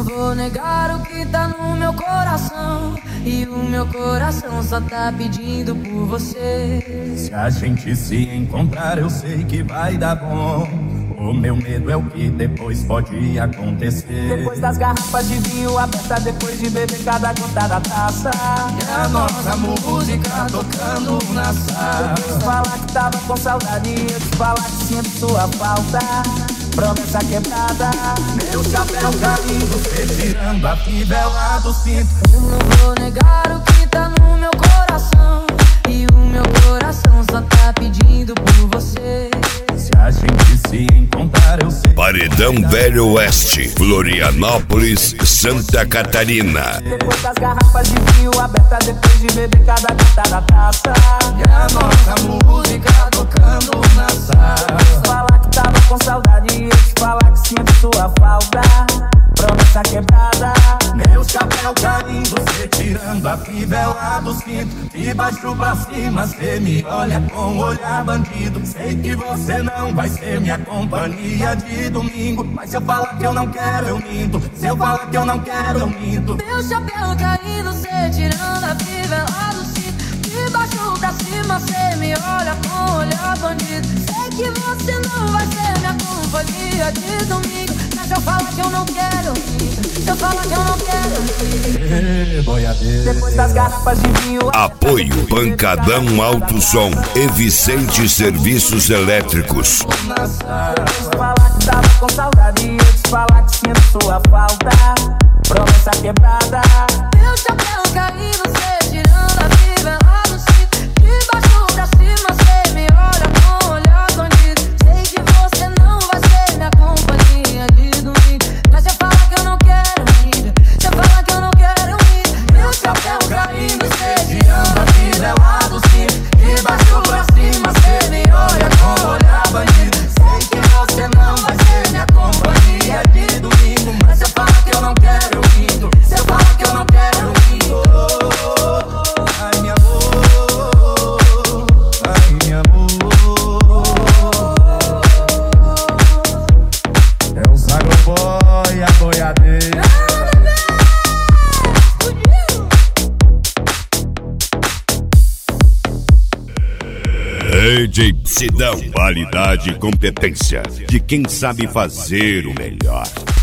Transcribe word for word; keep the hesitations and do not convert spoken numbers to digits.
vou negar o que tá no meu coração, e o meu coração só tá pedindo por você. Se a gente se encontrar eu sei que vai dar bom. O meu medo é o que depois pode acontecer. Depois das garrafas de vinho abertas, depois de beber cada gota da taça, e a nossa música tocando na sala. Eu te falar que tava com saudade, eu te falar que sinto sua falta. Promessa quebrada, meu chapéu caindo, você tirando a fivela do cinto. Eu não vou negar o que tá no meu coração, e o meu coração só tá pedindo por você. Se a gente se encontrar eu sei. Paredão Velho Oeste, Florianópolis, Santa Catarina. Depois das garrafas de vinho abertas, depois de beber cada gota da taça, e a nossa música tocando na sala. Eu te falar que tava com saudade, eu te falar que sinto sua falta. Promessa quebrada, meu chapéu caindo, cê tirando a fivela do cinto. De baixo pra cima cê me olha com olhar bandido. Sei que você não vai ser minha companhia de domingo, mas se eu falar que eu não quero eu minto. Se eu falar que eu não quero eu minto. Meu chapéu caindo, cê tirando a fivela do cinto. De baixo pra cima cê me olha com olhar bandido. Sei que você não vai ser minha companhia de domingo, mas se eu falar que eu não quero, se eu falar que eu não quero, Ei, boiadeira. Depois das garrafas de vinho. Apoio Pancadão Alto Som e Vicente Serviços Elétricos. Eu te falar que tava com saudade, eu te falar que sinto sua falta. Promessa quebrada, meu chapéu caindo, cê tirando a fivela do cinto. De baixo pra cima cê me olha com olhar bandido. Sei que você não vai ser minha companhia de domingo, mas se eu falar que eu não quero ir, se eu falar que eu não quero ir. Meu chapéu caindo, cê tirando a fivela do cinto. De baixo pra cima cê me olha com olhar bandido. Sei que você não vai ser minha companhia de domingo, mas se eu falar que eu não quero eu minto. Se eu falar que eu não quero eu minto. Ai meu amor, ai meu amor. É o Sagoboy, a boiadeira. D J Sidão, qualidade e competência de quem sabe fazer o melhor.